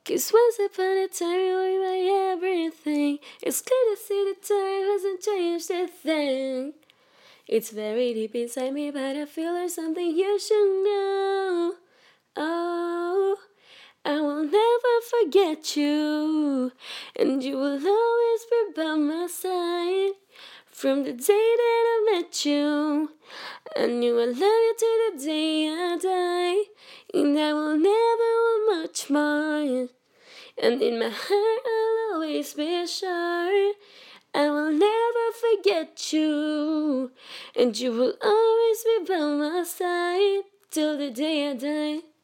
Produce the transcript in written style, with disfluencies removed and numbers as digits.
'Cause once upon a time you were my everything. It's clear to see the time hasn't changed a thing. It's very deep inside me, but I feel there's something you should know. Oh, I will never forget you, and you will always be by my side. From the day that I met you, I knew I love you till the day I die, and I will never want much more. And in my heart I'll always be sure I will never forget you, and you will always be by my side till the day I die.